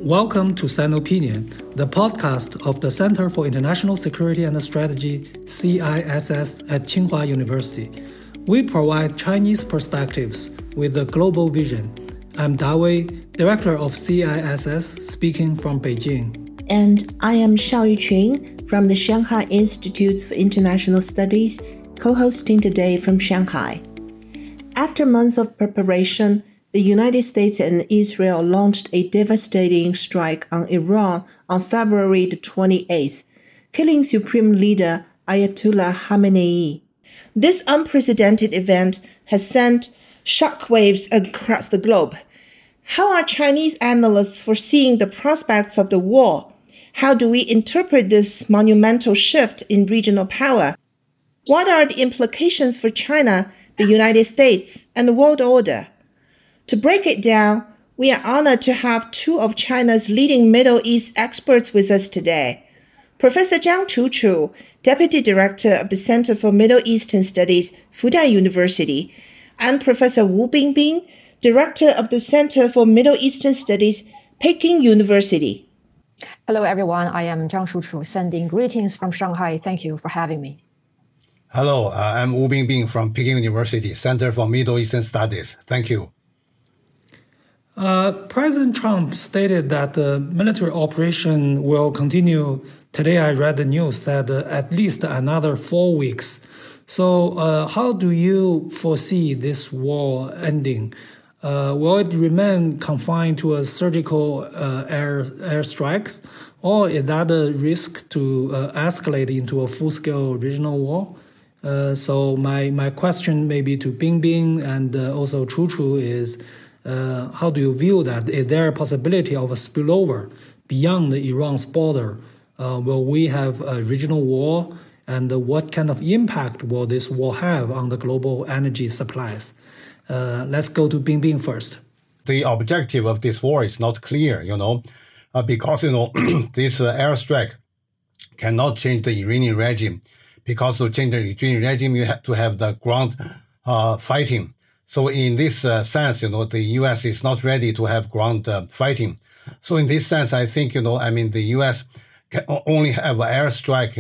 Welcome to Sinopinion, the podcast of the Center for International Security and Strategy, CISS, at Tsinghua University. We provide Chinese perspectives with a global vision. I'm Da Wei, Director of CISS, speaking from Beijing. And I am Xiao Yuqun from the Shanghai Institutes for International Studies, co-hosting today from Shanghai. After months of preparation, the United States and Israel launched a devastating strike on Iran on February the 28th, killing Supreme Leader Ayatollah Khamenei. This unprecedented event has sent shockwaves across the globe. How are Chinese analysts foreseeing the prospects of the war? How do we interpret this monumental shift in regional power? What are the implications for China, the United States, and the world order? To break it down, we are honored to have two of China's leading Middle East experts with us today. Professor Zhang Chuchu, Deputy Director of the Center for Middle Eastern Studies, Fudan University, and Professor Wu Bingbing, Director of the Center for Middle Eastern Studies, Peking University. Hello, everyone. I am Zhang Chuchu, sending greetings from Shanghai. Thank you for having me. Hello, I'm Wu Bingbing from Peking University, Center for Middle Eastern Studies. Thank you. President Trump stated that the military operation will continue. Today I read the news that at least another 4 weeks. So how do you foresee this war ending? Will it remain confined to a surgical air strikes, or is that a risk to escalate into a full-scale regional war? So my question maybe to Bingbing and also Chuchu is, how do you view that? Is there a possibility of a spillover beyond Iran's border? Will we have a regional war? And what kind of impact will this war have on the global energy supplies? Let's go to Bingbing first. The objective of this war is not clear, because, this airstrike cannot change the Iranian regime. Because to change the Iranian regime, you have to have the ground fighting. So in this sense, the U.S. is not ready to have ground fighting. So in this sense, I think, the U.S. can only have an airstrike,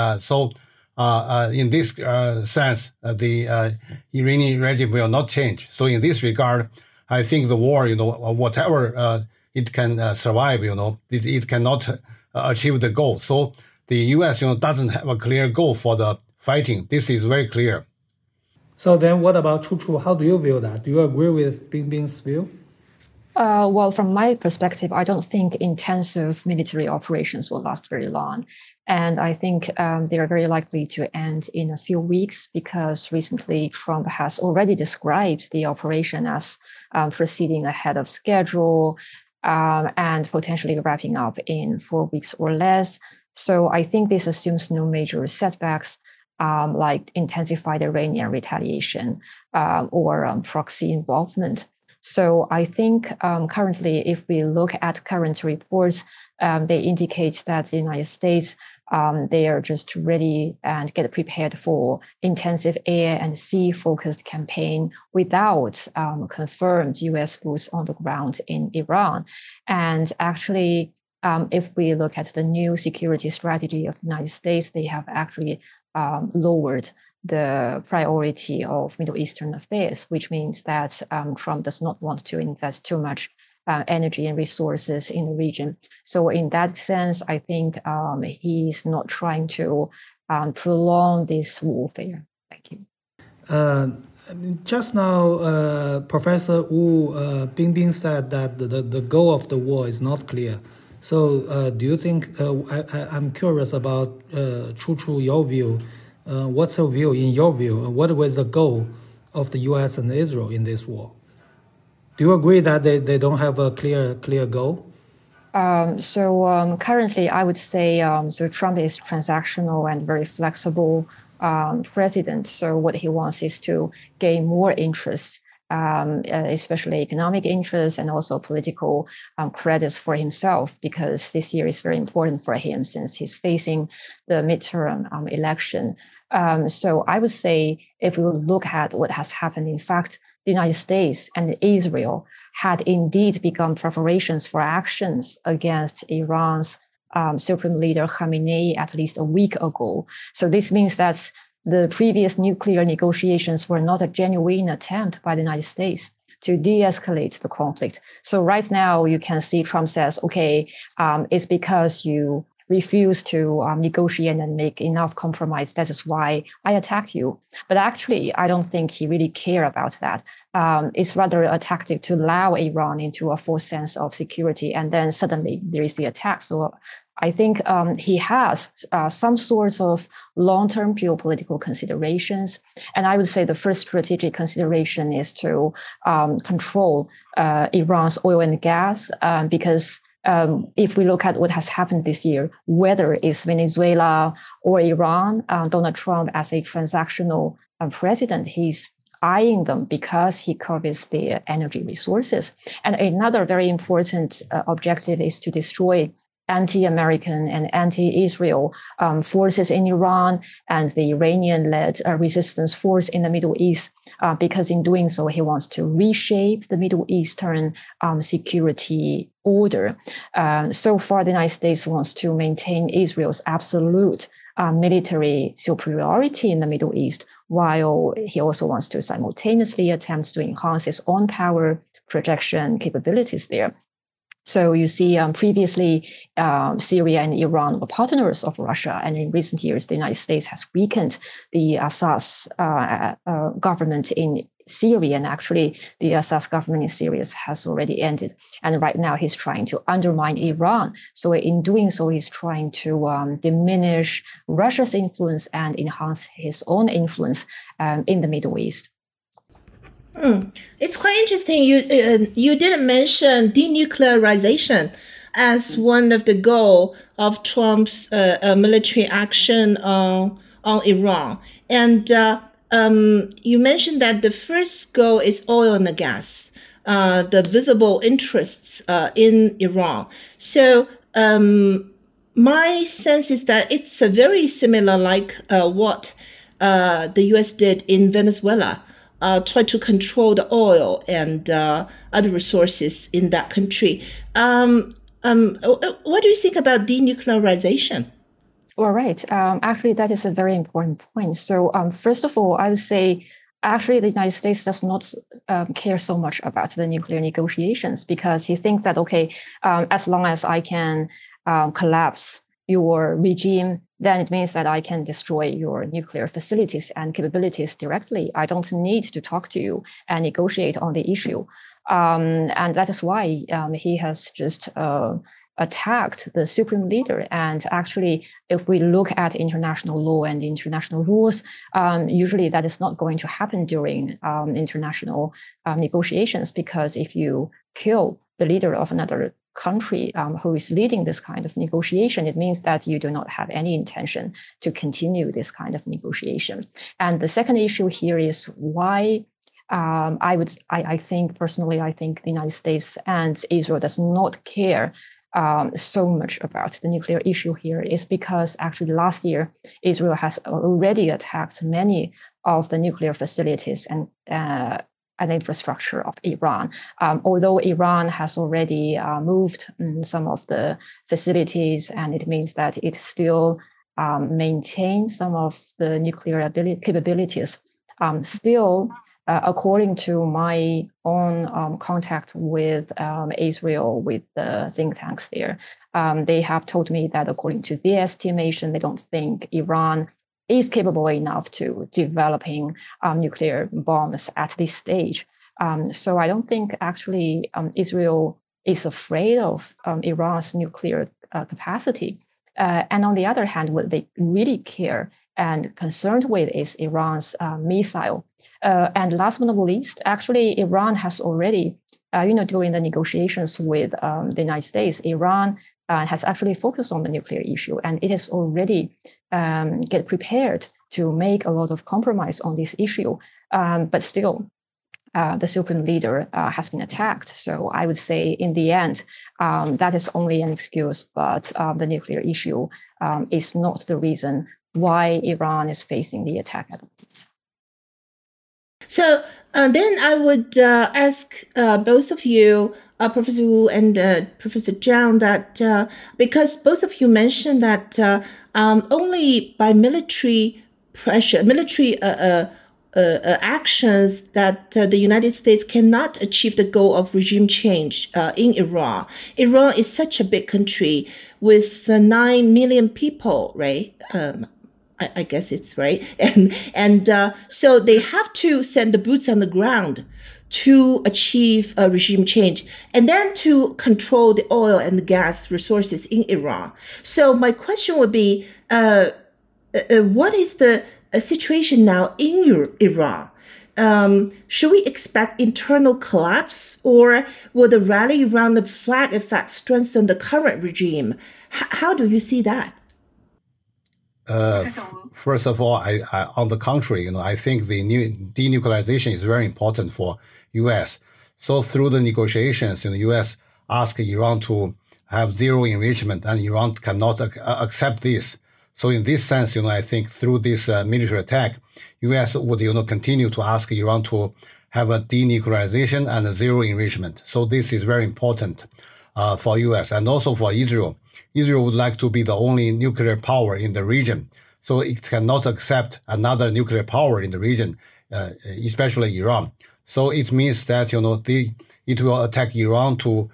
in this sense, the Iranian regime will not change. So in this regard, I think the war, whatever it can survive, it cannot achieve the goal. So the U.S., doesn't have a clear goal for the fighting. This is very clear. So then what about Chuchu? How do you view that? Do you agree with Bingbing's view? Well, from my perspective, I don't think intensive military operations will last very long. And I think they are very likely to end in a few weeks because recently Trump has already described the operation as proceeding ahead of schedule and potentially wrapping up in 4 weeks or less. So I think this assumes no major setbacks, like intensified Iranian retaliation or proxy involvement. So I think currently, if we look at current reports, they indicate that the United States, they are just ready and get prepared for intensive air and sea focused campaign without confirmed U.S. boots on the ground in Iran. And actually, if we look at the new security strategy of the United States, they have actually lowered the priority of Middle Eastern affairs, which means that Trump does not want to invest too much energy and resources in the region. So in that sense, I think he's not trying to prolong this warfare. Thank you. Just now, Professor Wu Bingbing said that the goal of the war is not clear. So do you think, I'm curious about Chuchu, your view. What's your view, in your view? What was the goal of the U.S. and Israel in this war? Do you agree that they don't have a clear goal? Currently, I would say Trump is transactional and very flexible president. So what he wants is to gain more interest, especially economic interests and also political credits for himself, because this year is very important for him since he's facing the midterm election. So I would say if we look at what has happened, in fact, the United States and Israel had indeed begun preparations for actions against Iran's Supreme Leader Khamenei at least a week ago. So this means that the previous nuclear negotiations were not a genuine attempt by the United States to de-escalate the conflict. So right now you can see Trump says, okay, it's because you refuse to negotiate and make enough compromise. That is why I attack you. But actually, I don't think he really care about that. It's rather a tactic to allow Iran into a false sense of security. And then suddenly there is the attack. So I think he has some sorts of long-term geopolitical considerations. And I would say the first strategic consideration is to control Iran's oil and gas, because if we look at what has happened this year, whether it's Venezuela or Iran, Donald Trump as a transactional president, he's eyeing them because he covers their energy resources. And another very important objective is to destroy anti-American and anti-Israel forces in Iran and the Iranian-led resistance force in the Middle East, because in doing so, he wants to reshape the Middle Eastern security order. So far, the United States wants to maintain Israel's absolute military superiority in the Middle East, while he also wants to simultaneously attempt to enhance its own power projection capabilities there. So you see, previously, Syria and Iran were partners of Russia. And in recent years, the United States has weakened the Assad government in Syria. And actually, the Assad government in Syria has already ended. And right now, he's trying to undermine Iran. So in doing so, he's trying to diminish Russia's influence and enhance his own influence in the Middle East. It's quite interesting. You didn't mention denuclearization as one of the goal of Trump's military action on Iran, and you mentioned that the first goal is oil and gas, the visible interests in Iran. So my sense is that it's very similar, like what the U.S. did in Venezuela. Try to control the oil and other resources in that country. What do you think about denuclearization? Well, right. Actually, that is a very important point. So first of all, I would say, actually, the United States does not care so much about the nuclear negotiations, because he thinks that, okay, as long as I can collapse your regime, then it means that I can destroy your nuclear facilities and capabilities directly. I don't need to talk to you and negotiate on the issue. And that is why he has just attacked the supreme leader. And actually, if we look at international law and international rules, usually that is not going to happen during international negotiations, because if you kill the leader of another country who is leading this kind of negotiation, it means that you do not have any intention to continue this kind of negotiation. And the second issue here is why I think personally, I think the United States and Israel does not care so much about the nuclear issue here, is because actually last year, Israel has already attacked many of the nuclear facilities and infrastructure of Iran. Although Iran has already moved some of the facilities, and it means that it still maintains some of the nuclear capabilities. Still, according to my own contact with Israel, with the think tanks there, they have told me that according to their estimation, they don't think Iran is capable enough to developing nuclear bombs at this stage. So I don't think actually Israel is afraid of Iran's nuclear capacity. And on the other hand, what they really care and concerned with is Iran's missile. And last but not least, actually, Iran has already, during the negotiations with the United States, Iran has actually focused on the nuclear issue, and it is already get prepared to make a lot of compromise on this issue. But still, the supreme leader has been attacked. So I would say in the end, that is only an excuse, but the nuclear issue is not the reason why Iran is facing the attack at the moment. So Then I would ask both of you, Professor Wu and Professor Zhang, that because both of you mentioned that only by military pressure, military actions, that the United States cannot achieve the goal of regime change in Iran. Iran is such a big country with 9 million people, right? I guess it's right. And so they have to send the boots on the ground to achieve a regime change and then to control the oil and the gas resources in Iran. So my question would be, what is the situation now in Iran? Should we expect internal collapse, or will the rally around the flag effect strengthen the current regime? How do you see that? First of all, I on the contrary, I think the denuclearization is very important for U.S. So through the negotiations, U.S. asked Iran to have zero enrichment, and Iran cannot accept this. So in this sense, I think through this military attack, U.S. would continue to ask Iran to have a denuclearization and a zero enrichment. So this is very important for U.S. and also for Israel. Israel would like to be the only nuclear power in the region, so it cannot accept another nuclear power in the region, especially Iran. So it means that it will attack Iran to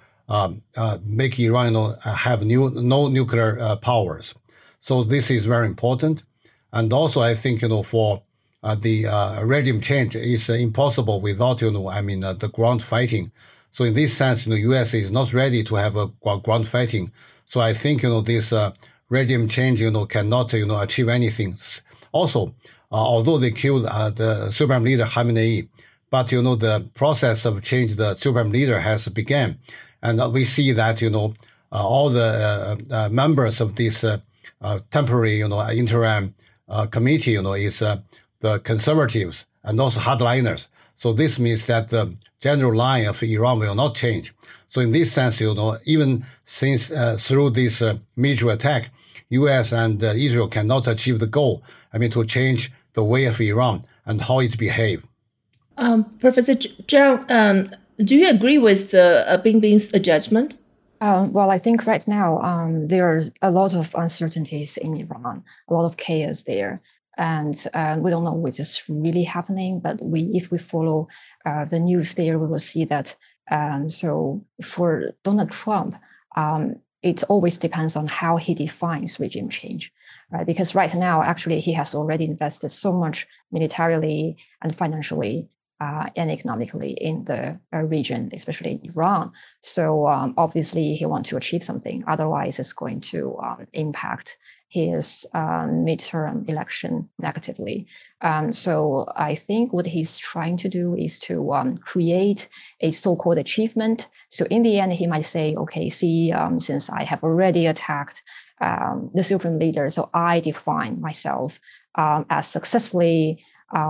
make Iran have no nuclear powers. So this is very important, and also I think for the regime change is impossible without the ground fighting. So in this sense, U.S. is not ready to have a ground fighting. So I think this regime change cannot achieve anything. Also, although they killed the Supreme Leader Khamenei, but the process of change the Supreme Leader has begun, and we see that all the members of this temporary interim committee is the conservatives and also hardliners. So this means that the general line of Iran will not change. So in this sense, even since through this military attack, U.S. and Israel cannot achieve the goal, to change the way of Iran and how it behaves. Professor Zhang, do you agree with Bingbing's judgment? Well, I think right now there are a lot of uncertainties in Iran, a lot of chaos there. And we don't know what is really happening, but if we follow the news there, we will see that. So for Donald Trump, it always depends on how he defines regime change, right? Because right now, actually, he has already invested so much militarily and financially and economically in the region, especially Iran. So obviously, he wants to achieve something. Otherwise, it's going to impact his midterm election negatively. So I think what he's trying to do is to create a so-called achievement. So in the end, he might say, okay, see, since I have already attacked the Supreme Leader, so I define myself as successfully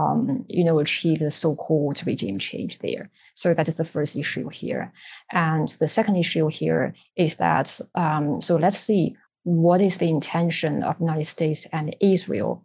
achieve the so-called regime change there. So that is the first issue here. And the second issue here is that, so let's see, what is the intention of the United States and Israel?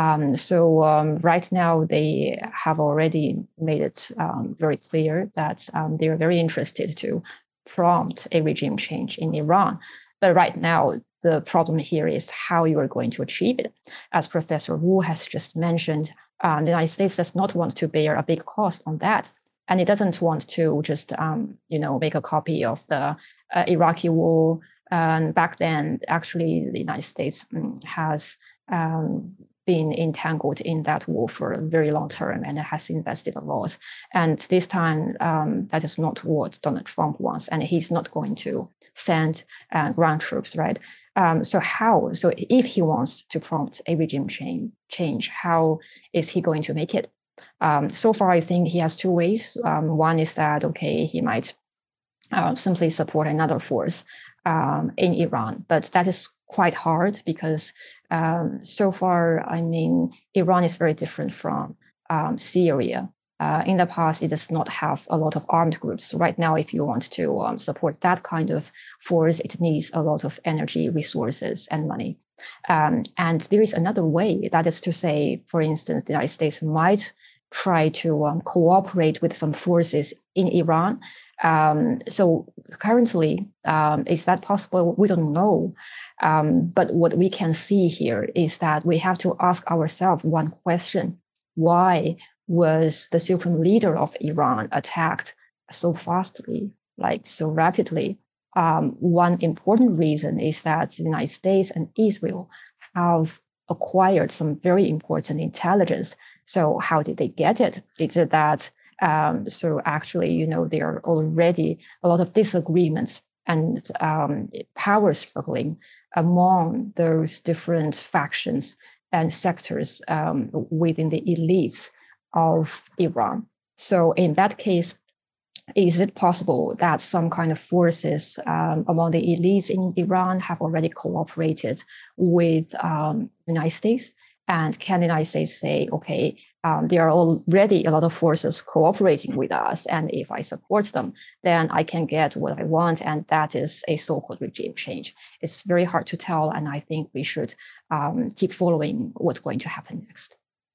Right now, they have already made it very clear that they are very interested to prompt a regime change in Iran. But right now, the problem here is how you are going to achieve it. As Professor Wu has just mentioned, the United States does not want to bear a big cost on that. And it doesn't want to just, make a copy of the Iraqi war. And back then, actually, the United States has been entangled in that war for a very long term and has invested a lot. And this time, that is not what Donald Trump wants. And he's not going to send ground troops, right? So if he wants to prompt a regime change, how is he going to make it? So far, I think he has two ways. One is that, okay, he might simply support another force in Iran, but that is quite hard because so far, Iran is very different from Syria. In the past, it does not have a lot of armed groups. Right now, if you want to support that kind of force, it needs a lot of energy, resources, and money. And there is another way, that is to say, for instance, the United States might try to cooperate with some forces in Iran. So currently, is that possible? We don't know. But what we can see here is that we have to ask ourselves one question. Why was the supreme leader of Iran attacked so fastly, like so rapidly? One important reason is that the United States and Israel have acquired some very important intelligence. So how did they get it? Is it that, so actually, there are already a lot of disagreements and power struggling among those different factions and sectors within the elites of Iran. So in that case, is it possible that some kind of forces among the elites in Iran have already cooperated with the United States? And can the United States say, okay, there are already a lot of forces cooperating with us, and if I support them, then I can get what I want, and that is a so-called regime change. It's very hard to tell, and I think we should keep following what's going to happen next.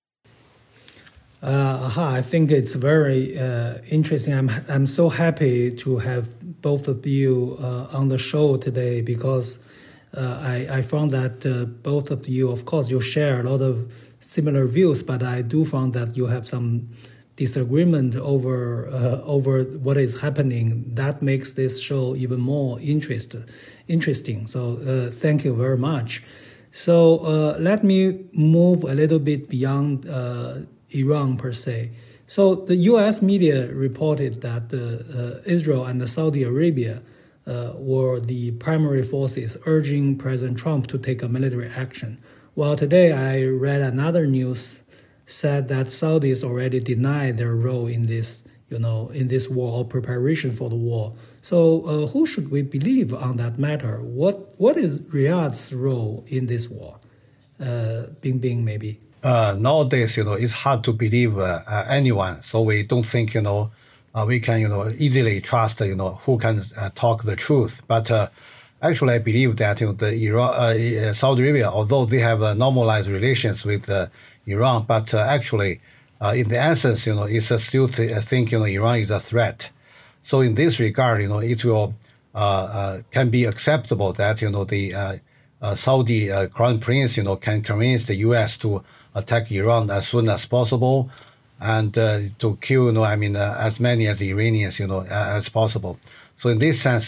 I think it's very interesting. I'm so happy to have both of you on the show today, because I found that both of you, of course, you share a lot of similar views, but I do find that you have some disagreement over what is happening. That makes this show even more interesting. So thank you very much. So let me move a little bit beyond Iran per se. So the U.S. media reported that Israel and Saudi Arabia were the primary forces urging President Trump to take a military action. Well, today I read another news said that Saudis already denied their role in this, in this war or preparation for the war. So who should we believe on that matter? What is Riyadh's role in this war? Bing, maybe. Nowadays, it's hard to believe anyone. So we don't think, we can, easily trust, who can talk the truth. But actually, I believe that the Saudi Arabia, although they have normalized relations with Iran, but actually, in the essence, it's still think Iran is a threat. So in this regard, it will can be acceptable that the Saudi Crown Prince, can convince the U.S. to attack Iran as soon as possible, and to kill, as many as the Iranians, as possible. So in this sense,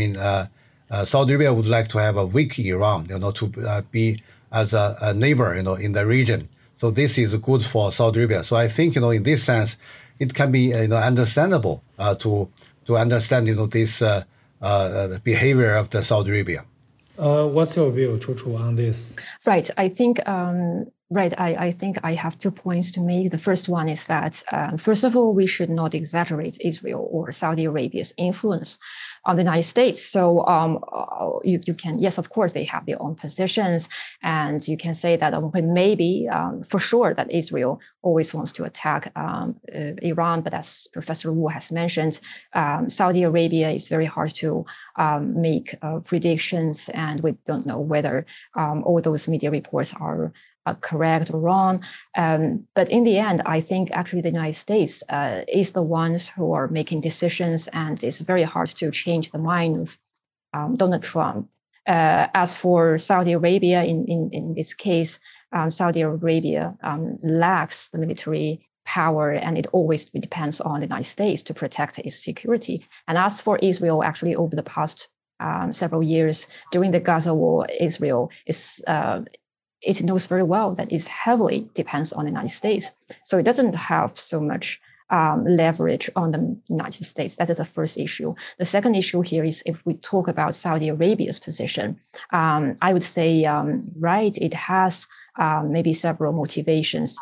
Saudi Arabia would like to have a weak Iran, to be as a neighbor, in the region. So this is good for Saudi Arabia. So I think, in this sense, it can be, understandable to understand, this behavior of the Saudi Arabia. What's your view, Chu, on this? Right. I think I think I have 2 points to make. The first one is that, first of all, we should not exaggerate Israel or Saudi Arabia's influence on the United States. So you can, yes, of course, they have their own positions, and you can say that maybe for sure that Israel always wants to attack Iran. But as Professor Wu has mentioned, Saudi Arabia is very hard to make predictions, and we don't know whether all those media reports are correct or wrong. But in the end, I think actually the United States is the ones who are making decisions, and it's very hard to change the mind of Donald Trump. As for Saudi Arabia, in this case, Saudi Arabia lacks the military power, and it always depends on the United States to protect its security. And as for Israel, actually over the past several years during the Gaza war, Israel is it knows very well that it heavily depends on the United States. So it doesn't have so much leverage on the United States. That is the first issue. The second issue here is if we talk about Saudi Arabia's position, I would say, right, it has maybe several motivations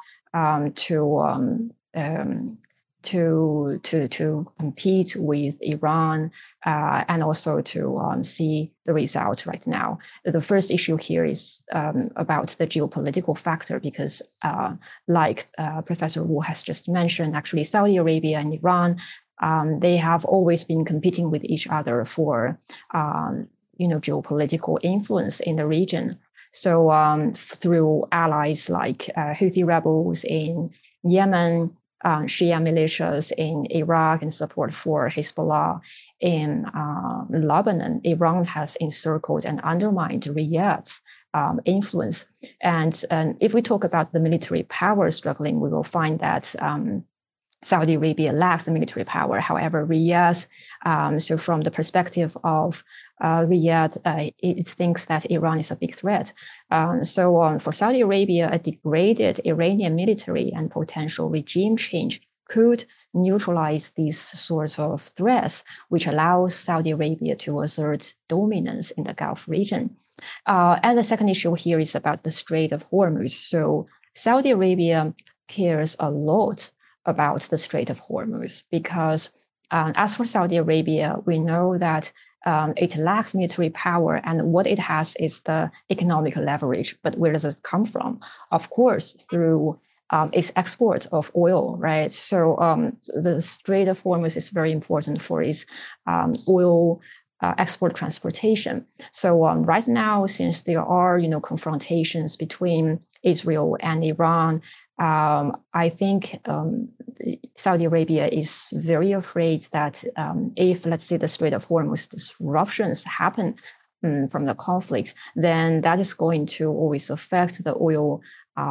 to compete with Iran and also to see the result right now. The first issue here is about the geopolitical factor, because like Professor Wu has just mentioned, actually Saudi Arabia and Iran, they have always been competing with each other for geopolitical influence in the region. So through allies like Houthi rebels in Yemen, Shia militias in Iraq and support for Hezbollah in Lebanon, Iran has encircled and undermined Riyadh's influence. And if we talk about the military power struggling, we will find that Saudi Arabia lacks the military power. However, Riyadh, so from the perspective of Riyadh, it thinks that Iran is a big threat. So for Saudi Arabia, a degraded Iranian military and potential regime change could neutralize these sorts of threats, which allows Saudi Arabia to assert dominance in the Gulf region. And the second issue here is about the Strait of Hormuz. So Saudi Arabia cares a lot about the Strait of Hormuz because as for Saudi Arabia, we know that it lacks military power, and what it has is the economic leverage. But where does it come from? Of course, through its export of oil, right? So the Strait of Hormuz is very important for its oil export transportation. So right now, since there are confrontations between Israel and Iran, I think Saudi Arabia is very afraid that if, let's say, the Strait of Hormuz disruptions happen from the conflicts, then that is going to always affect the oil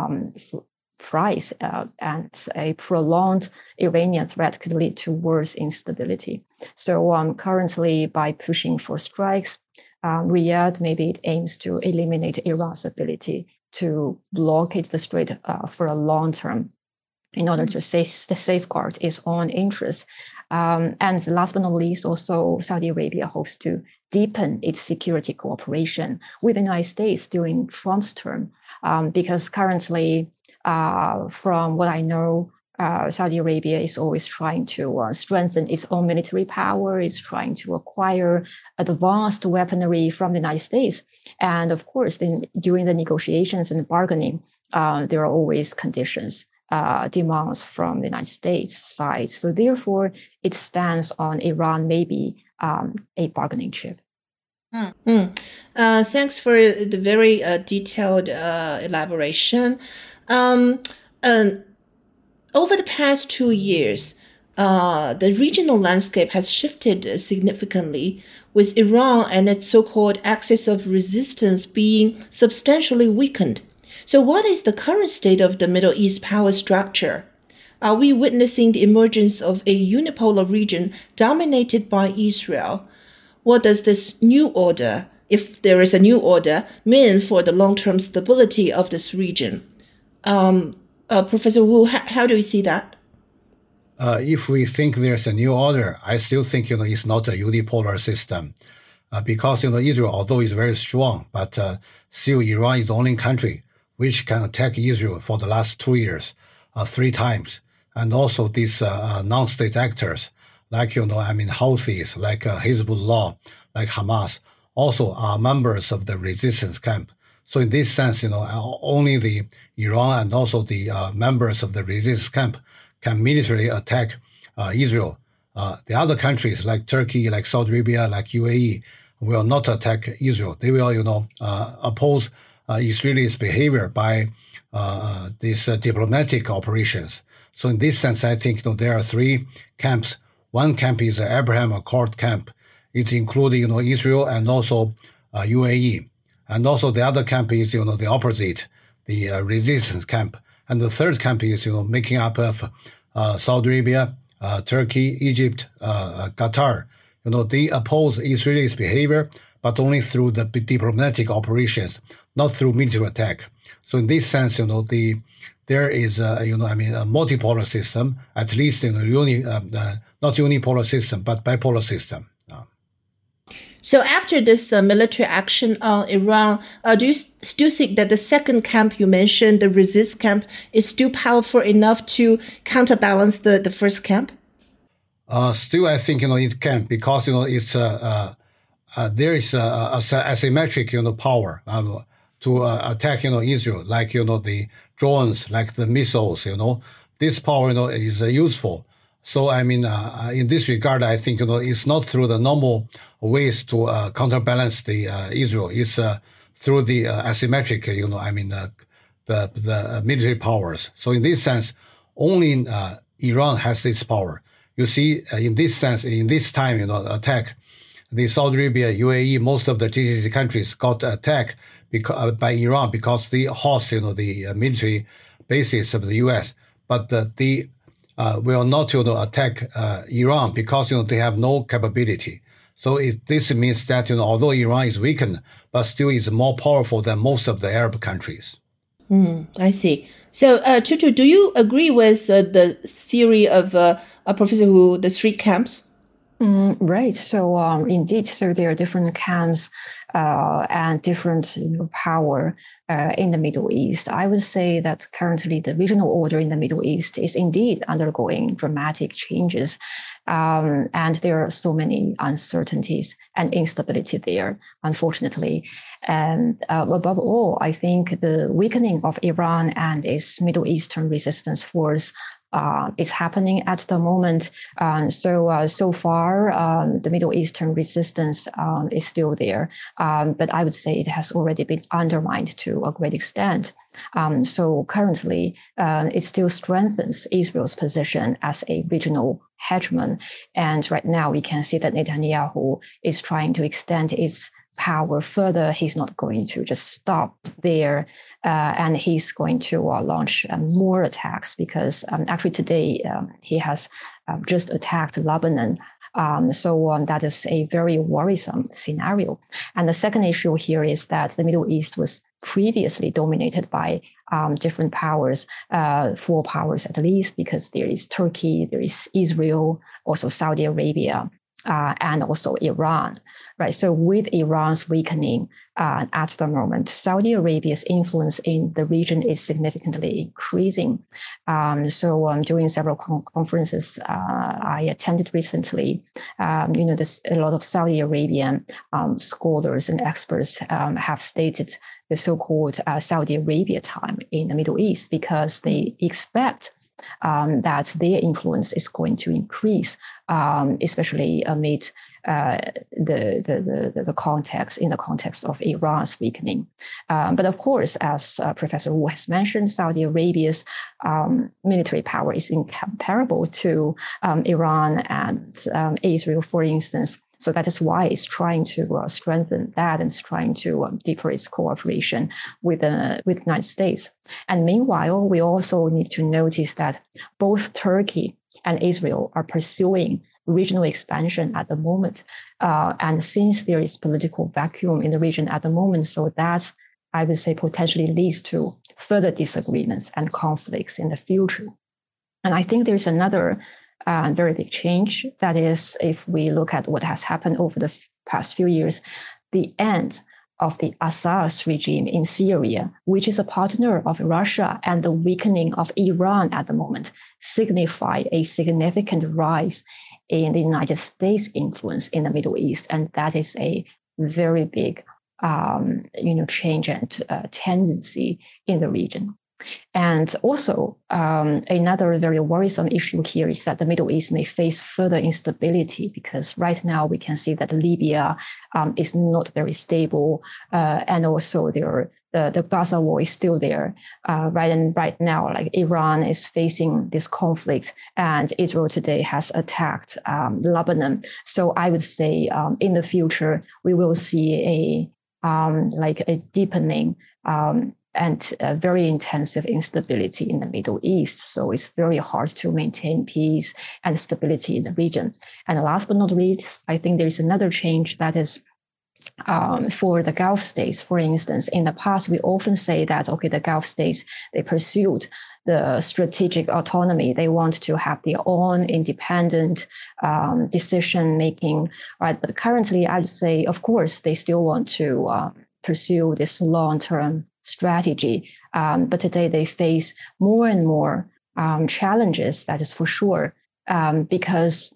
price, and a prolonged Iranian threat could lead to worse instability. So currently, by pushing for strikes, Riyadh maybe it aims to eliminate Iran's ability to blockade the strait for a long term in order to safeguard its own interests. And last but not least, also Saudi Arabia hopes to deepen its security cooperation with the United States during Trump's term, because currently, from what I know, Saudi Arabia is always trying to strengthen its own military power, is trying to acquire advanced weaponry from the United States. And of course, during the negotiations and bargaining, there are always conditions, demands from the United States side. So therefore, it stands on Iran maybe a bargaining chip. Thanks for the very detailed elaboration. Over the past 2 years, the regional landscape has shifted significantly, with Iran and its so-called axis of resistance being substantially weakened. So what is the current state of the Middle East power structure? Are we witnessing the emergence of a unipolar region dominated by Israel? What does this new order, if there is a new order, mean for the long-term stability of this region? Professor Wu, how do you see that? If we think there's a new order, I still think it's not a unipolar system, because Israel, although is very strong, but still Iran is the only country which can attack Israel for the last 2 years, 3 times, and also these non-state actors like Houthis, like Hezbollah, like Hamas, also are members of the resistance camp. So in this sense, only the Iran and also the members of the resistance camp can militarily attack Israel. The other countries like Turkey, like Saudi Arabia, like UAE will not attack Israel. They will, oppose Israelis' behavior by these diplomatic operations. So in this sense, I think there are 3 camps. One camp is the Abraham Accord camp. It's including Israel and also UAE. And also the other camp is, the opposite, the resistance camp. And the third camp is, making up of Saudi Arabia, Turkey, Egypt, Qatar. They oppose Israelis' behavior, but only through the diplomatic operations, not through military attack. So in this sense, there is, a multipolar system, at least, not unipolar system, but bipolar system. So after this military action on Iran, do you still think that the second camp you mentioned, the resist camp, is still powerful enough to counterbalance the first camp? Still, I think, it can, because, it's there is a asymmetric, power to attack, Israel, like, the drones, like the missiles, this power, is useful. So, in this regard, I think, it's not through the normal ways to counterbalance the Israel. It's through the asymmetric, the military powers. So in this sense, only Iran has this power. You see, in this sense, in this time, attack, the Saudi Arabia, UAE, most of the GCC countries got attacked by Iran because they host, the military bases of the U.S. But they will not, attack Iran because, they have no capability. So this means that, although Iran is weakened, but still is more powerful than most of the Arab countries. I see. So, Tutu, do you agree with the theory of Professor Hu, the three camps? Right. So indeed, so there are different camps and different power in the Middle East. I would say that currently the regional order in the Middle East is indeed undergoing dramatic changes. And there are so many uncertainties and instability there, unfortunately. And above all, I think the weakening of Iran and its Middle Eastern resistance force is happening at the moment. So far, the Middle Eastern resistance is still there, but I would say it has already been undermined to a great extent. So currently, it still strengthens Israel's position as a regional hegemon. And right now, we can see that Netanyahu is trying to extend its power further. He's not going to just stop there, and he's going to launch more attacks because actually today he has just attacked Lebanon. So that is a very worrisome scenario. And the second issue here is that the Middle East was previously dominated by different powers, four powers at least, because there is Turkey, there is Israel, also Saudi Arabia, and also Iran, right? So with Iran's weakening at the moment, Saudi Arabia's influence in the region is significantly increasing. So during several conferences I attended recently, there's a lot of Saudi Arabian scholars and experts have stated the so-called Saudi Arabia time in the Middle East because they expect that their influence is going to increase, especially amid the context, in the context of Iran's weakening. But of course, as Professor Wu has mentioned, Saudi Arabia's military power is incomparable to Iran and Israel, for instance. So that is why it's trying to strengthen that and it's trying to deepen its cooperation with the United States. And meanwhile, we also need to notice that both Turkey and Israel are pursuing regional expansion at the moment. And since there is political vacuum in the region at the moment, so that, I would say, potentially leads to further disagreements and conflicts in the future. And I think there's another very big change. That is, if we look at what has happened over the past few years, the end of the Assad regime in Syria, which is a partner of Russia, and the weakening of Iran at the moment signify a significant rise in the United States' influence in the Middle East. And that is a very big change and tendency in the region. And also, another very worrisome issue here is that the Middle East may face further instability because right now we can see that Libya is not very stable, and also the Gaza war is still there, right? And right now, like Iran is facing this conflict, and Israel today has attacked Lebanon. So I would say in the future we will see a deepening and very intensive instability in the Middle East. So it's very hard to maintain peace and stability in the region. And last but not least, I think there's another change that is for the Gulf states. For instance, in the past, we often say that, okay, the Gulf states, they pursued the strategic autonomy. They want to have their own independent decision-making, right? But currently, I'd say, of course, they still want to pursue this long-term strategy. But today they face more and more challenges, that is for sure, because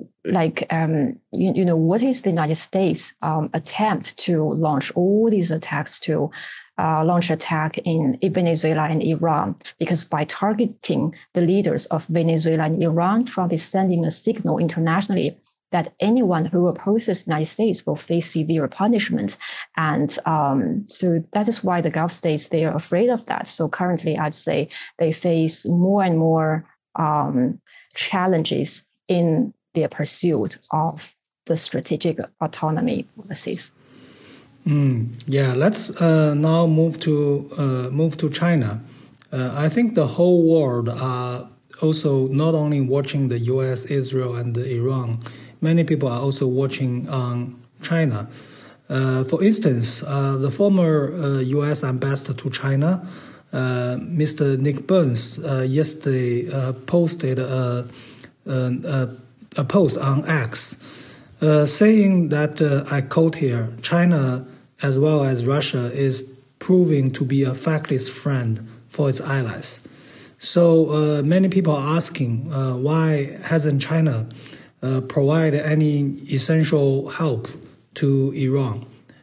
what is the United States attempt to launch all these attacks to launch attack in Venezuela and Iran? Because by targeting the leaders of Venezuela and Iran, Trump is sending a signal internationally that anyone who opposes the United States will face severe punishment. And so that is why the Gulf states, they are afraid of that. So currently, I'd say they face more and more challenges in their pursuit of the strategic autonomy policies. Yeah, let's now move to China. I think the whole world are also not only watching the U.S., Israel, and Iran. Many people are also watching China. For instance, the former U.S. ambassador to China, Mr. Nick Burns, yesterday posted a post on X saying that, I quote here, China as well as Russia is proving to be a factless friend for its allies. So many people are asking why hasn't China provided any essential help to Iran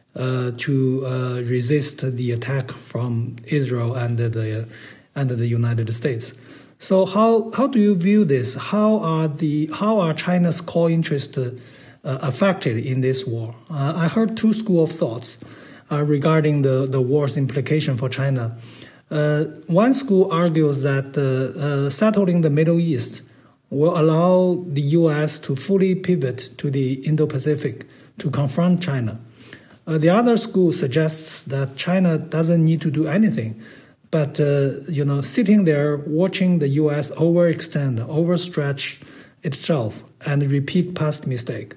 to resist the attack from Israel and the United States? So how do you view this? How are China's core interests affected in this war? I heard two schools of thoughts regarding the war's implication for China. One school argues that settling the Middle East will allow the U.S. to fully pivot to the Indo-Pacific to confront China. The other school suggests that China doesn't need to do anything, but sitting there watching the U.S. overstretch itself and repeat past mistake.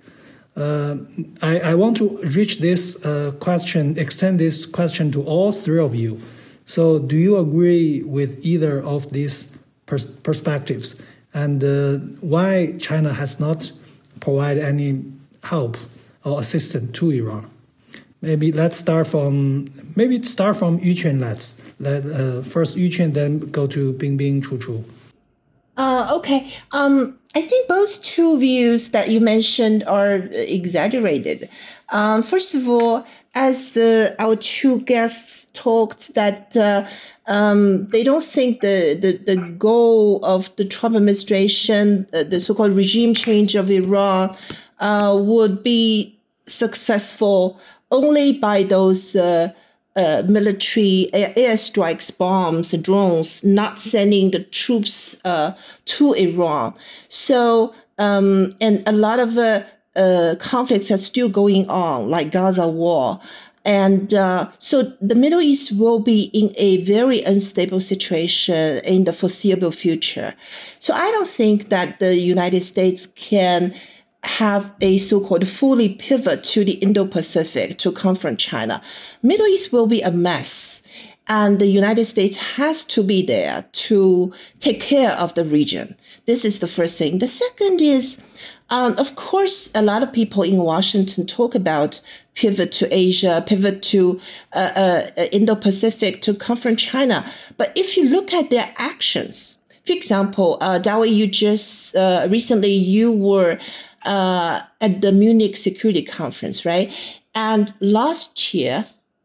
I want to reach this extend this question to all three of you. So do you agree with either of these perspectives? And why China has not provided any help or assistance to Iran? Maybe start from Yuqian. First Yuqian, then go to Bingbing, Chu. Okay. I think both two views that you mentioned are exaggerated. First of all, as our two guests talked, that they don't think the goal of the Trump administration, the so-called regime change of Iran, would be successful only by those military airstrikes, bombs, drones, not sending the troops to Iran. So, and a lot of conflicts are still going on, like Gaza war. And so the Middle East will be in a very unstable situation in the foreseeable future. So I don't think that the United States can have a so-called fully pivot to the Indo-Pacific to confront China. Middle East will be a mess, and the United States has to be there to take care of the region. This is the first thing. The second is, of course, a lot of people in Washington talk about pivot to Asia, pivot to Indo-Pacific to confront China. But if you look at their actions, for example, Dawei, you just recently you were at the Munich Security Conference, right? And last year,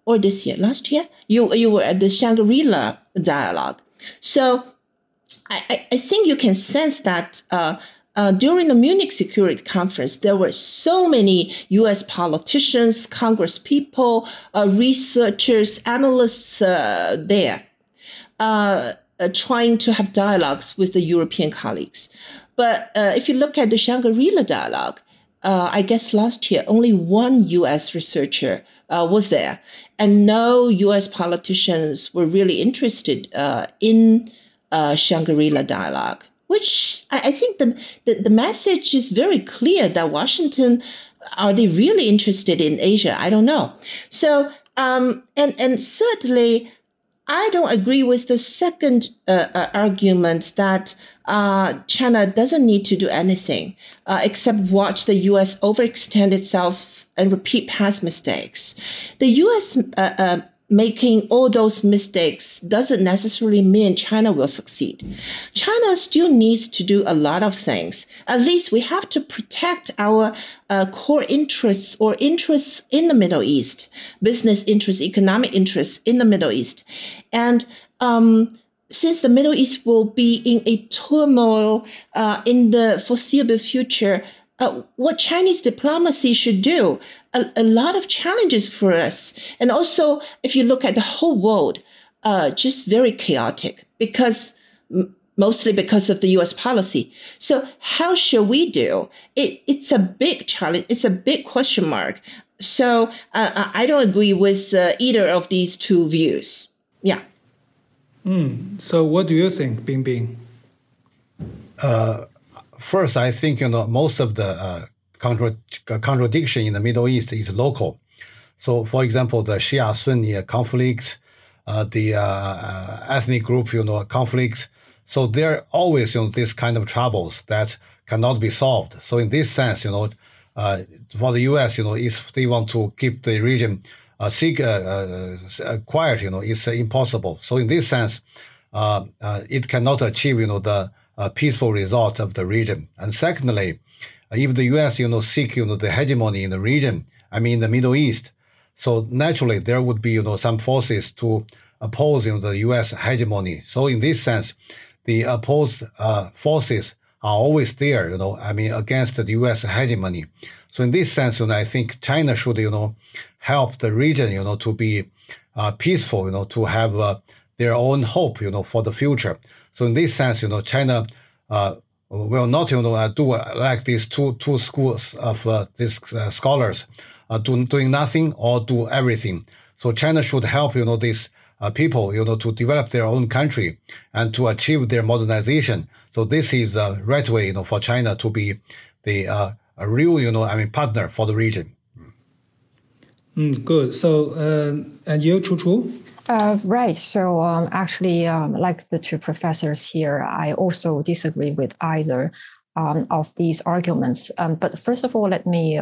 you were at the Shangri-La dialogue. So I think you can sense that during the Munich Security Conference, there were so many U.S. politicians, Congress people, researchers, analysts there trying to have dialogues with the European colleagues. But if you look at the Shangri-La dialogue, I guess last year only one U.S. researcher was there, and no U.S. politicians were really interested in Shangri-La dialogue. Which I think the message is very clear that Washington, are they really interested in Asia? I don't know. So and thirdly, I don't agree with the second argument that China doesn't need to do anything except watch the U.S. overextend itself and repeat past mistakes. The U.S. Making all those mistakes doesn't necessarily mean China will succeed. China still needs to do a lot of things. At least we have to protect our core interests or interests in the Middle East, business interests, economic interests in the Middle East. And since the Middle East will be in a turmoil in the foreseeable future, what Chinese diplomacy should do, a lot of challenges for us. And also, if you look at the whole world, just very chaotic, because mostly because of the U.S. policy. So how should we do? It's a big challenge. It's a big question mark. So I don't agree with either of these two views. Yeah. So what do you think, Bingbing? First, I think most of the contradiction in the Middle East is local. So, for example, the Shia-Sunni conflict, the ethnic group conflicts. So there are always this kind of troubles that cannot be solved. So in this sense, for the U.S., if they want to keep the region quiet, it's impossible. So in this sense, it cannot achieve the peaceful result of the region. And secondly, if the U.S. seek the hegemony in the region, I mean the Middle East, so naturally there would be some forces to oppose the U.S. hegemony. So in this sense, the opposed forces are always there, against the U.S. hegemony. So in this sense, I think China should, help the region, to be peaceful, to have their own hope, for the future. So in this sense, China will not, do like these two schools of these scholars, doing nothing or do everything. So China should help, these people, to develop their own country and to achieve their modernization. So this is the right way, for China to be the a real, partner for the region. Good. So, and you, Chu? Right. So actually, like the two professors here, I also disagree with either of these arguments. But first of all, let me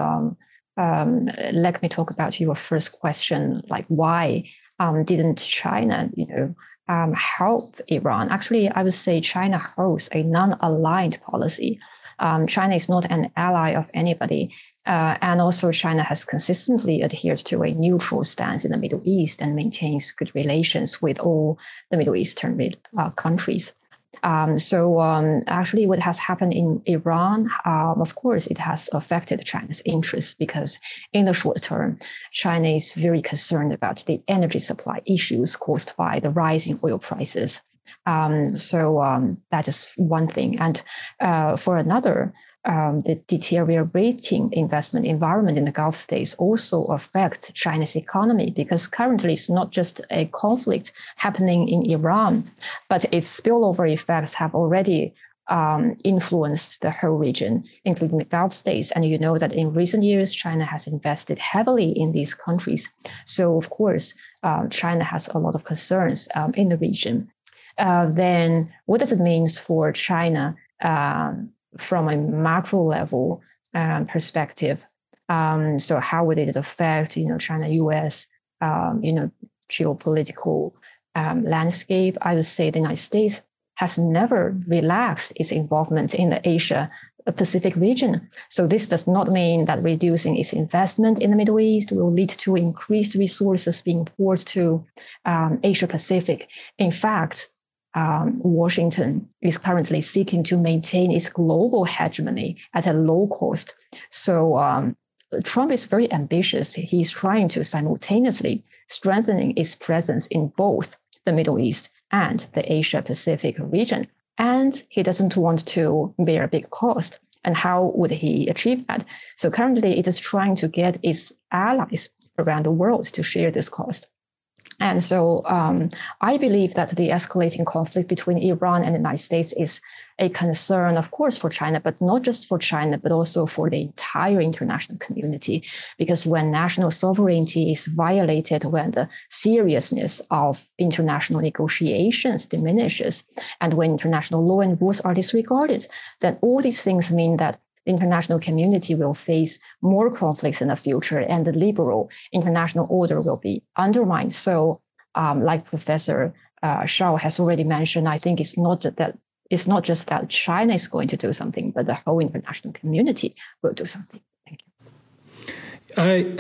talk about your first question, like why didn't China, help Iran? Actually, I would say China holds a non-aligned policy. China is not an ally of anybody. And also China has consistently adhered to a neutral stance in the Middle East and maintains good relations with all the Middle Eastern countries. Actually what has happened in Iran, of course, it has affected China's interests because in the short term, China is very concerned about the energy supply issues caused by the rising oil prices. That is one thing. And for another, the deteriorating investment environment in the Gulf states also affects China's economy because currently it's not just a conflict happening in Iran, but its spillover effects have already influenced the whole region, including the Gulf states. And you know that in recent years, China has invested heavily in these countries. So, of course, China has a lot of concerns in the region. Then what does it mean for China from a macro level perspective? So how would it affect, China-US, geopolitical landscape? I would say the United States has never relaxed its involvement in the Asia-Pacific region. So this does not mean that reducing its investment in the Middle East will lead to increased resources being poured to Asia-Pacific. In fact, Washington is currently seeking to maintain its global hegemony at a low cost. So Trump is very ambitious. He's trying to simultaneously strengthening its presence in both the Middle East and the Asia-Pacific region. And he doesn't want to bear a big cost. And how would he achieve that? So currently it is trying to get its allies around the world to share this cost. And so I believe that the escalating conflict between Iran and the United States is a concern, of course, for China, but not just for China, but also for the entire international community. Because when national sovereignty is violated, when the seriousness of international negotiations diminishes, and when international law and rules are disregarded, then all these things mean that the international community will face more conflicts in the future, and the liberal international order will be undermined. So, like Professor Shao has already mentioned, I think it's not just that China is going to do something, but the whole international community will do something. Thank you.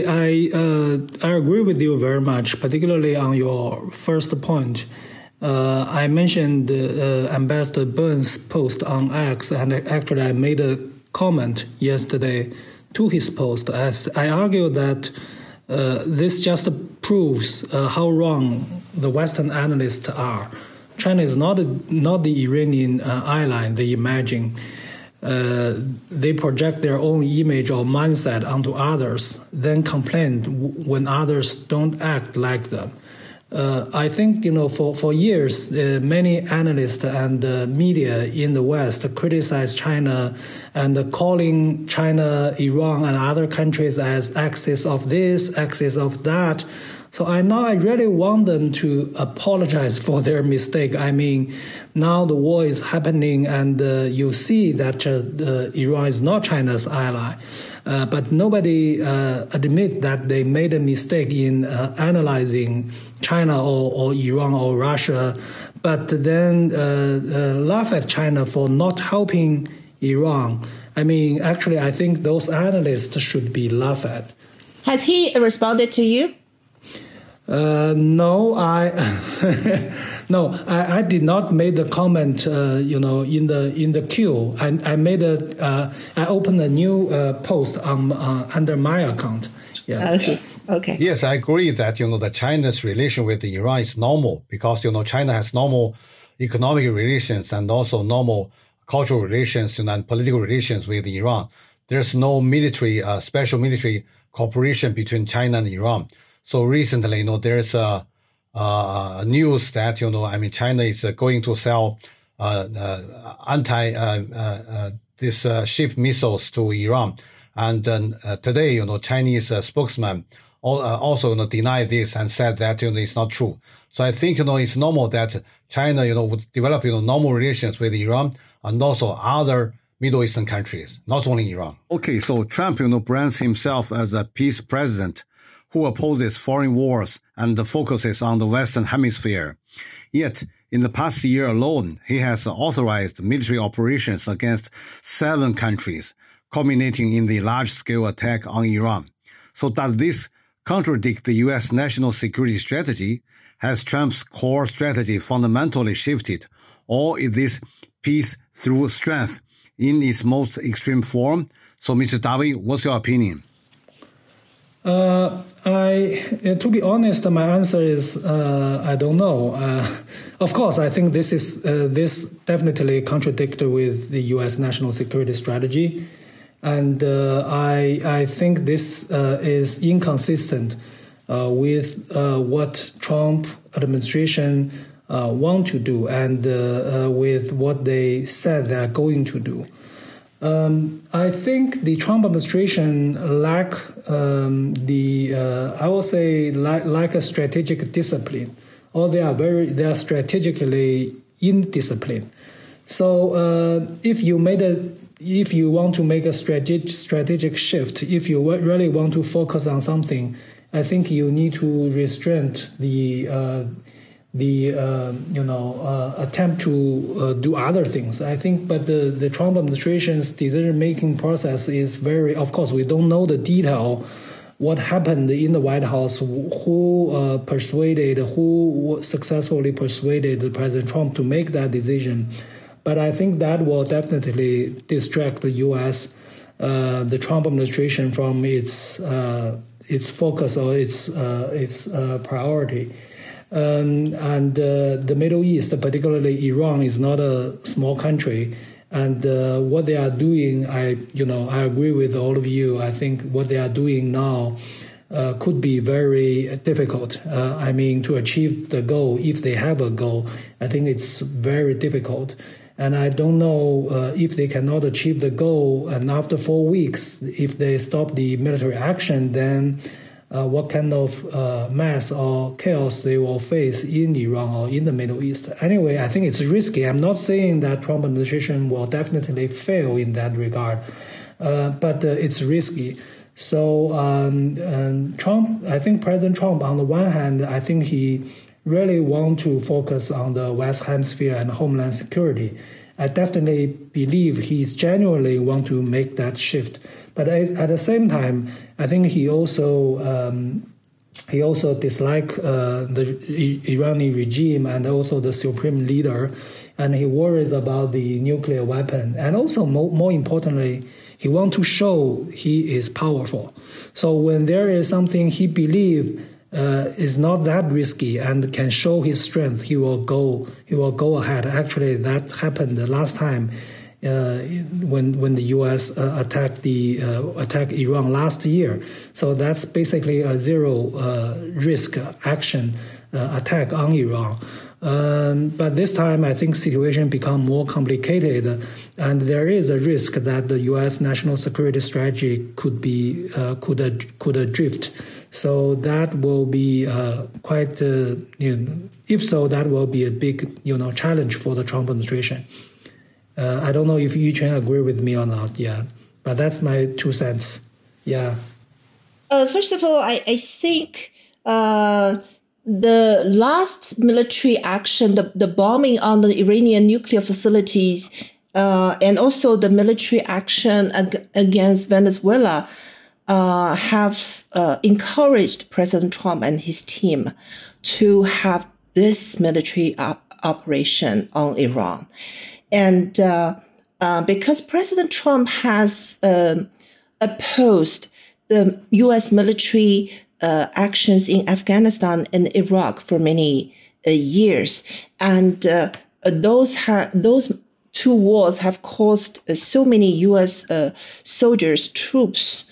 I agree with you very much, particularly on your first point. I mentioned Ambassador Burns' post on X, and actually I made a comment yesterday to his post as I argue that this just proves how wrong the Western analysts are. China is not the Iranian ally they imagine. They project their own image or mindset onto others, then complain when others don't act like them. I think, for years, many analysts and media in the West criticize China and calling China, Iran, and other countries as axis of this, axis of that. So I really want them to apologize for their mistake. I mean, now the war is happening, and you see that Iran is not China's ally. But nobody admit that they made a mistake in analyzing China or Iran or Russia, but then laugh at China for not helping Iran. I mean, actually, I think those analysts should be laughed at. Has he responded to you? No, I did not make the comment. In the queue, I opened a new post under my account. Yeah. I see. Okay. Yes, I agree that that China's relation with Iran is normal because China has normal economic relations and also normal cultural relations and political relations with Iran. There's no special military cooperation between China and Iran. So recently, there's a news that China is going to sell ship missiles to Iran, and today, Chinese spokesman also denied this and said that it's not true. So I think it's normal that China would develop normal relations with Iran and also other Middle Eastern countries, not only Iran. Okay, so Trump brands himself as a peace president who opposes foreign wars and focuses on the Western Hemisphere. Yet, in the past year alone, he has authorized military operations against 7 countries, culminating in the large-scale attack on Iran. So does this contradict the U.S. national security strategy? Has Trump's core strategy fundamentally shifted? Or is this peace through strength in its most extreme form? So, Mr. Davi, what's your opinion? To be honest, my answer is I don't know. Of course, I think this definitely contradicts with the U.S. national security strategy, and I think this is inconsistent with what Trump administration want to do and with what they said they're going to do. I think the Trump administration lack I will say like a strategic discipline, or they are strategically indisciplined. So if you want to make a strategic shift, if you really want to focus on something, I think you need to restrain the attempt to do other things. I think, but the Trump administration's decision-making process is very, of course, we don't know the detail, what happened in the White House, who successfully persuaded President Trump to make that decision. But I think that will definitely distract the U.S., the Trump administration from its focus or its priority. And the Middle East, particularly Iran, is not a small country. And what they are doing, I agree with all of you. I think what they are doing now could be very difficult. To achieve the goal, if they have a goal, I think it's very difficult. And I don't know if they cannot achieve the goal. And after 4 weeks, if they stop the military action, then what kind of mess or chaos they will face in Iran or in the Middle East. Anyway, I think it's risky. I'm not saying that Trump administration will definitely fail in that regard, but it's risky. So Trump, I think President Trump, on the one hand, I think he really want to focus on the West Hemisphere and homeland security. I definitely believe he's genuinely want to make that shift. But at the same time, I think he also dislikes the Iranian regime and also the supreme leader, and he worries about the nuclear weapon. And also, more importantly, he wants to show he is powerful. So when there is something he believes is not that risky and can show his strength, he will go ahead. Actually, that happened the last time when the U.S. attacked Iran last year. So that's basically a zero risk action attack on Iran. But this time, I think situation become more complicated, and there is a risk that the U.S. national security strategy could adrift. So that will be quite, if so, that will be a big, challenge for the Trump administration. I don't know if Yuquan agree with me or not. Yeah, but that's my 2 cents. Yeah. First of all, I think the last military action, the bombing on the Iranian nuclear facilities, and also the military action against Venezuela, have encouraged President Trump and his team to have this military operation on Iran. And because President Trump has opposed the U.S. military actions in Afghanistan and Iraq for many years, and those 2 wars have caused so many U.S. soldiers, troops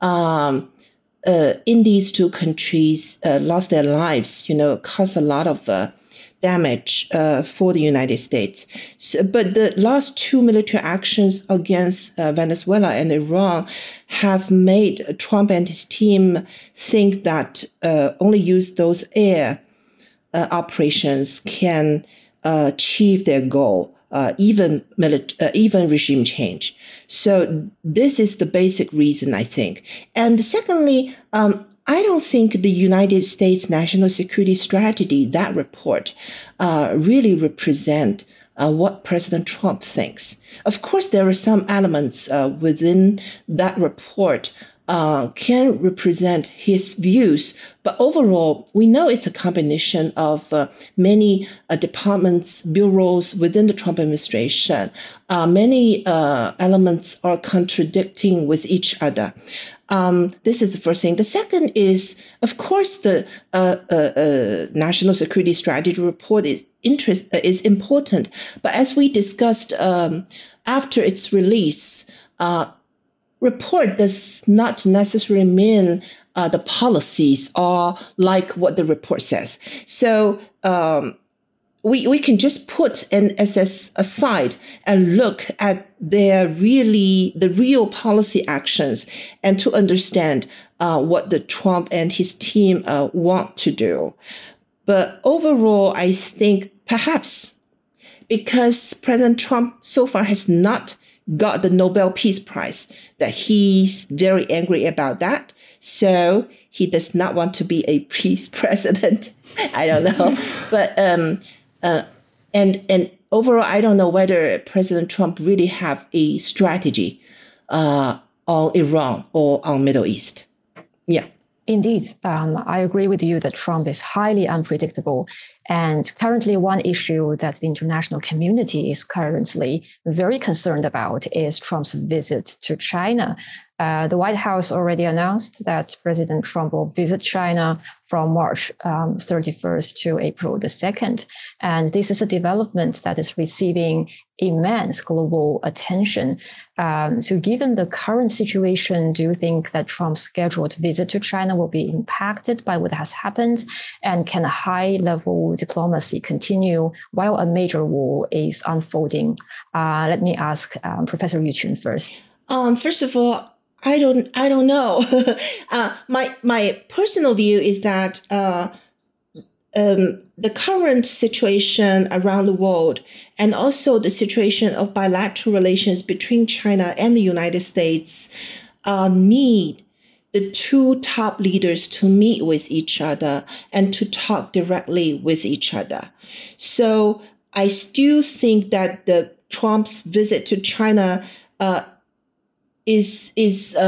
in these 2 countries lost their lives, caused a lot of damage for the United States. But the last 2 military actions against Venezuela and Iran have made Trump and his team think that only use those air operations can achieve their goal, even regime change. So this is the basic reason, I think. And secondly, I don't think the United States National Security Strategy, that report, really represent what President Trump thinks. Of course, there are some elements within that report can represent his views, but overall, we know it's a combination of many departments, bureaus within the Trump administration. Many elements are contradicting with each other. This is the first thing. The second is, of course, the National Security Strategy report is important. But as we discussed after its release, report does not necessarily mean the policies are like what the report says. So we can just put NSS aside and look at the real policy actions and to understand what the Trump and his team want to do. But overall, I think perhaps because President Trump so far has not got the Nobel Peace Prize, that he's very angry about that. So he does not want to be a peace president. I don't know. But and overall, I don't know whether President Trump really have a strategy on Iran or on Middle East. Yeah. Indeed, I agree with you that Trump is highly unpredictable. And currently, one issue that the international community is currently very concerned about is Trump's visit to China. The White House already announced that President Trump will visit China from March 31st to April the 2nd. And this is a development that is receiving immense global attention. So given the current situation, do you think that Trump's scheduled visit to China will be impacted by what has happened? And can high-level diplomacy continue while a major war is unfolding? Let me ask Professor Yuquan first. First of all, I don't know. My personal view is that the current situation around the world and also the situation of bilateral relations between China and the United States need the 2 top leaders to meet with each other and to talk directly with each other. So I still think that the Trump's visit to China is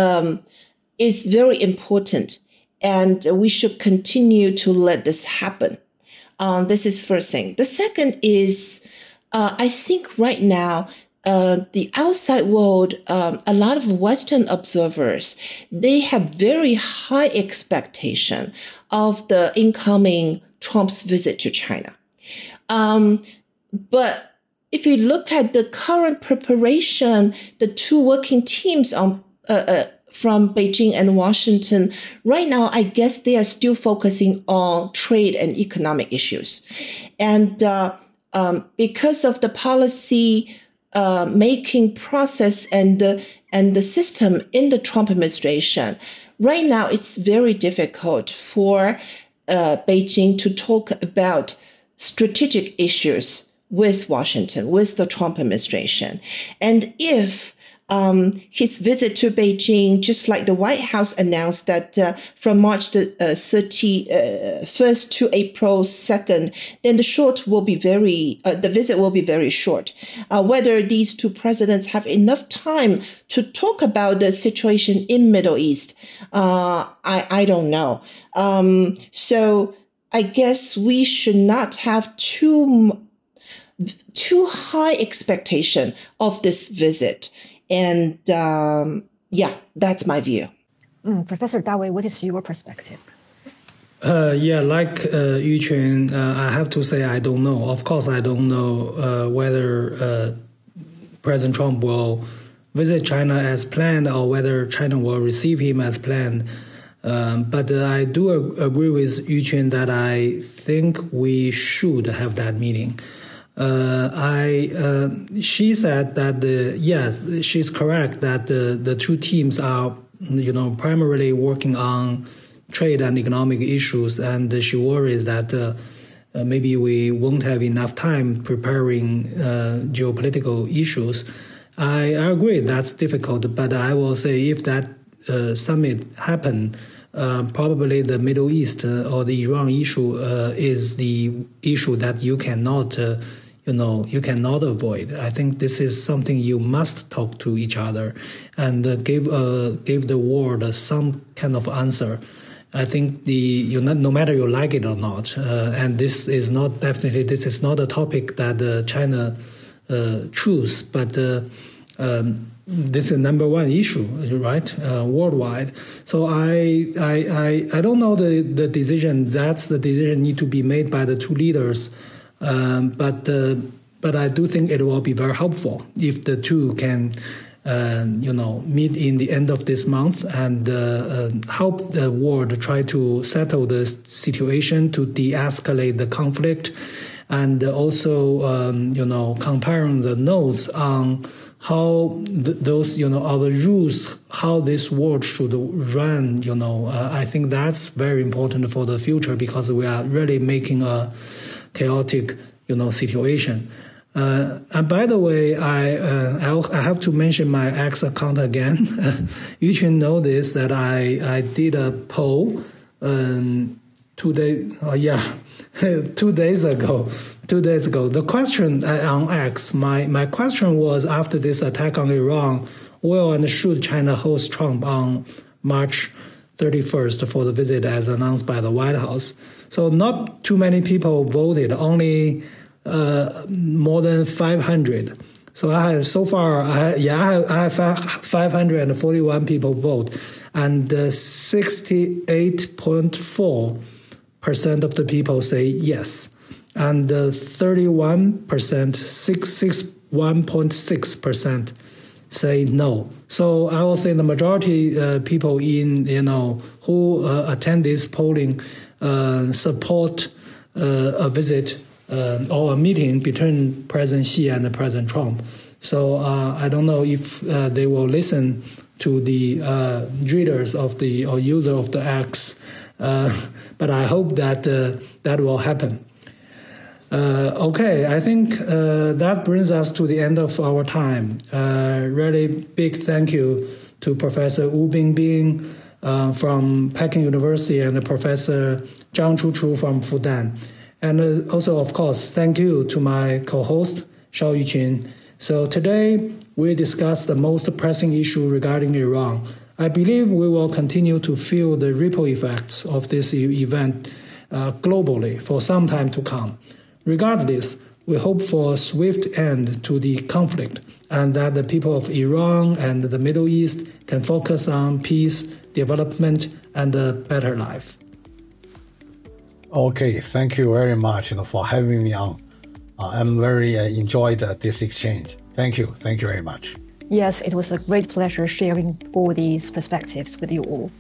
very important, and we should continue to let this happen. This is first thing. The second is, I think right now the outside world, a lot of Western observers, they have very high expectation of the incoming Trump's visit to China. But if you look at the current preparation, the two working teams on from Beijing and Washington, right now, I guess they are still focusing on trade and economic issues. And because of the policy making process and the system in the Trump administration, right now it's very difficult for Beijing to talk about strategic issues with Washington, with the Trump administration. And if his visit to Beijing, just like the White House announced that from March the 31st to April 2nd, then the visit will be very short. Whether these two presidents have enough time to talk about the situation in Middle East, I don't know. So I guess we should not have too high expectation of this visit. And that's my view. Professor Dawei, what is your perspective? Like Yuquan, I have to say I don't know. Of course, I don't know whether President Trump will visit China as planned or whether China will receive him as planned. But I do agree with Yuquan that I think we should have that meeting. She said that yes, she's correct that the two teams are, primarily working on trade and economic issues, and she worries that maybe we won't have enough time preparing geopolitical issues. I agree that's difficult, but I will say if that summit happened, probably the Middle East or the Iran issue is the issue that you cannot avoid. I think this is something you must talk to each other and give the world some kind of answer. I think no matter you like it or not, and this is not a topic that China choose, but this is number one issue, right? Worldwide. So I don't know the decision. That's the decision need to be made by the two leaders. But I do think it will be very helpful if the two can, meet in the end of this month and help the world try to settle the situation, to de-escalate the conflict, and also, comparing the notes on how those, are the rules, how this world should run. I think that's very important for the future because we are really making a chaotic, situation. And by the way, I have to mention my X account again. You should know this, that I did a poll 2 days ago. The question on X, my question was, after this attack on Iran, will and should China host Trump on March 31st for the visit as announced by the White House? So not too many people voted, only more than 500. So I have 541 people vote, and 68.4% of the people say yes, and 61.6% say no. So I will say the majority people who attend this polling support a visit or a meeting between President Xi and President Trump. So I don't know if they will listen to the readers or user of the X, but I hope that that will happen. Okay, I think that brings us to the end of our time. Really big thank you to Professor Wu Bingbing from Peking University and Professor Zhang Chuchu from Fudan. And also, of course, thank you to my co-host, Shao Yuqun. So today, we discussed the most pressing issue regarding Iran. I believe we will continue to feel the ripple effects of this event globally for some time to come. Regardless, we hope for a swift end to the conflict and that the people of Iran and the Middle East can focus on peace, development, and a better life. Okay, thank you very much for having me on. I'm very enjoyed this exchange. Thank you very much. Yes, it was a great pleasure sharing all these perspectives with you all.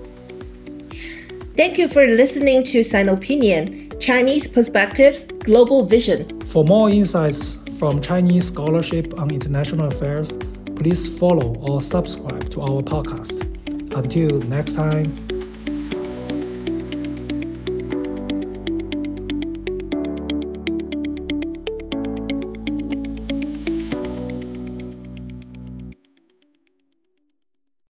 Thank you for listening to Sinopinion, Chinese Perspectives, Global Vision. For more insights from Chinese scholarship on international affairs, please follow or subscribe to our podcast. Until next time.